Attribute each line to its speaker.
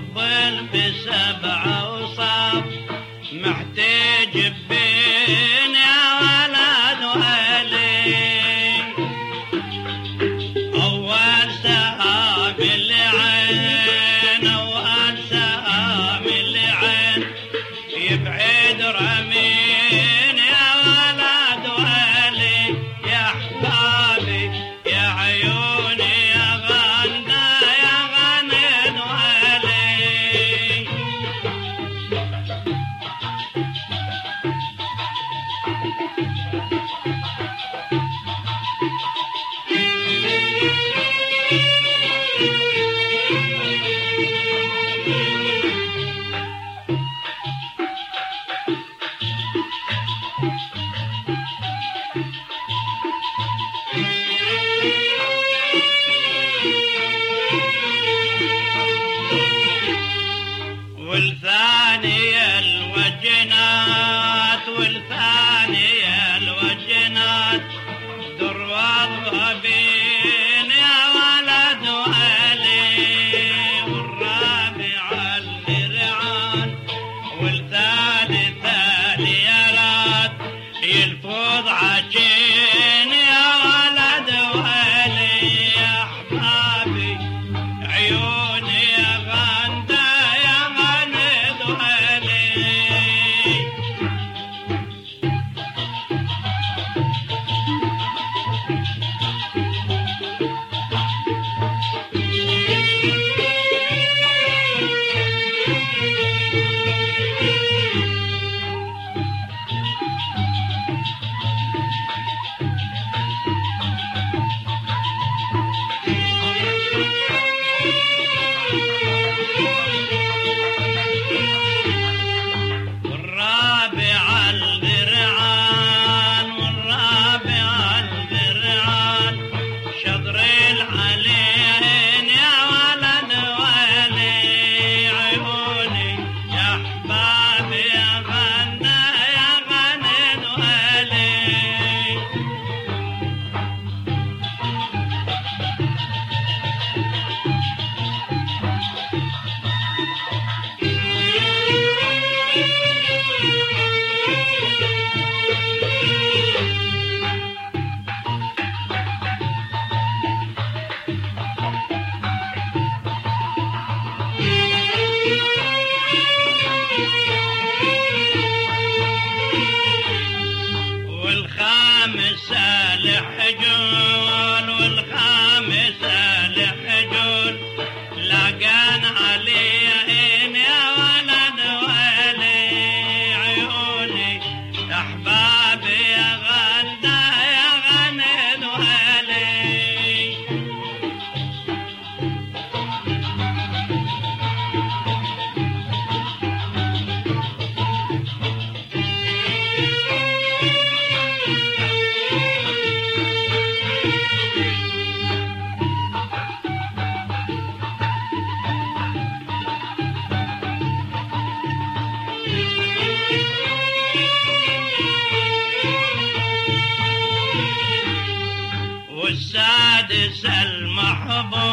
Speaker 1: الظل ب7 أوصاف محتاج بين يا ولد ولي. أول سهام العين أول سهام العين يبعد رمين يا ولد ولي يا أحبابي يا عيوني يا غنى يا غنين ولي. والثانية الوجنات والثانية الوجنات در وضع بين يا ولد ولي. والرابعة الدرعان والثالثة اليارات يلفظ عجين يا ولد ولي يا أحبابي عيوني يا غنى يا غنيد ولي. والرابعة الدرعان والرابعة الدرعان شطر العلين يا ولد ولي. عيوني يا أحبابي يا غنى يا غنين ولي. والخامسة لحجول والخامسة لحجول لقان عليهن يا ولد ولي. عيوني يا أحبابي يا غنى يا غنين ولي. والسادس المحبوب